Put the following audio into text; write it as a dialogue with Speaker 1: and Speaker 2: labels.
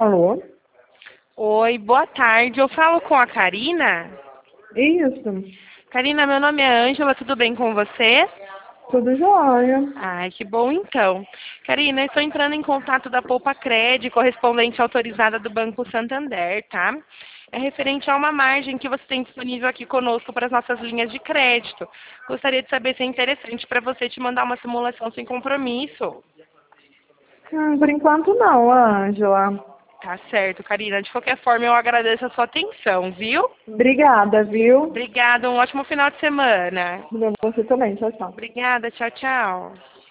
Speaker 1: Alô?
Speaker 2: Oi, boa tarde. Eu falo com a Karina.
Speaker 1: Isso,
Speaker 2: Karina, meu nome é Ângela, tudo bem com você?
Speaker 1: tudo jóia.
Speaker 2: Ai, que bom então. Karina, eu estou entrando em contato da Poupa Cred, correspondente autorizada do Banco Santander, tá? É referente a uma margem que você tem disponível aqui conosco para as nossas linhas de crédito. Gostaria de saber se é interessante para você te mandar uma simulação sem compromisso.
Speaker 1: Por enquanto não, Ângela.
Speaker 2: Tá certo, Karina. De qualquer forma, eu agradeço a sua atenção, viu?
Speaker 1: Obrigada, viu?
Speaker 2: Obrigada, um ótimo final de semana.
Speaker 1: Pra você também, tchau, tchau.
Speaker 2: Obrigada, tchau, tchau.